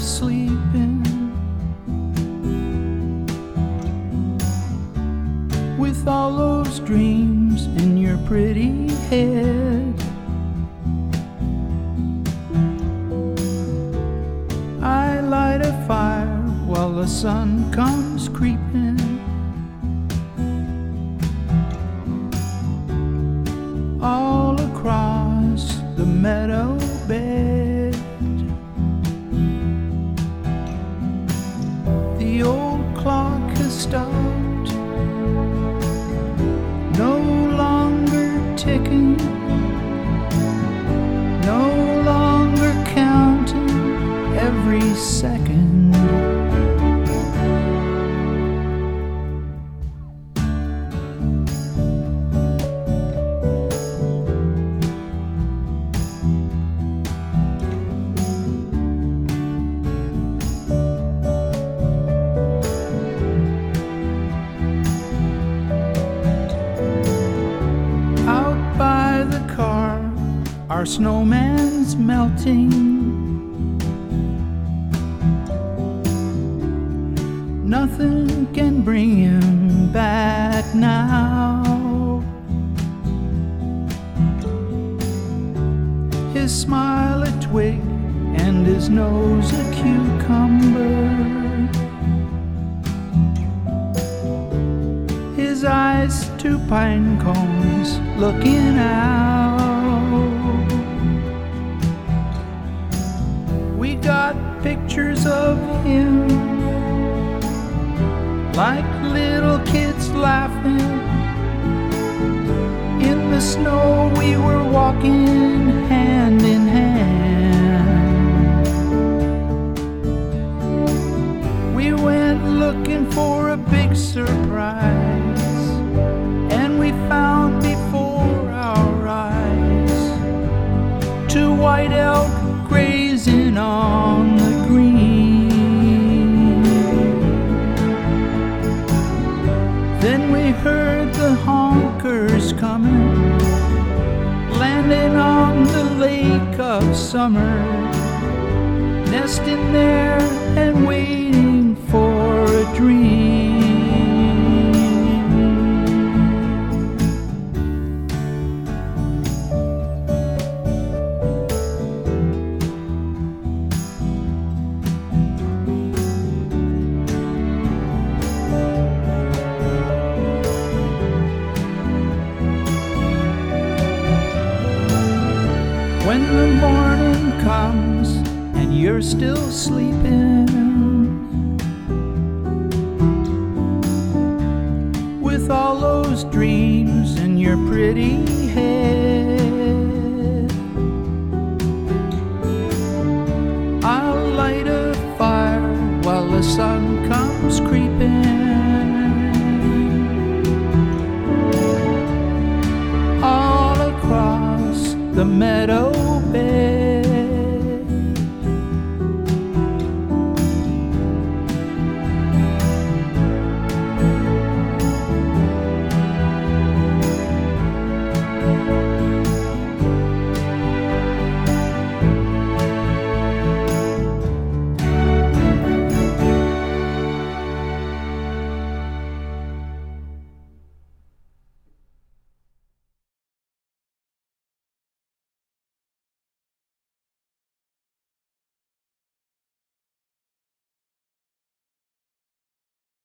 sleeping with all those dreams in your pretty head. I light a fire while the sun comes creeping. All across the meadow bed, the old clock has stopped, no longer ticking, no longer counting every second. Our snowman's melting, nothing can bring him back now. His smile a twig and his nose a cucumber, his eyes two pine cones looking out. We got pictures of him like little kids laughing. In the snow we were walking hand in hand. We went looking for a big surprise, and we found before our eyes two white elk grazing on the green. Then we heard the honkers coming, landing on the lake of summer, nesting there and waiting for a dream. When the morning comes and you're still sleeping, with all those dreams in your pretty head, I'll light a fire while the sun comes creeping. All across the meadow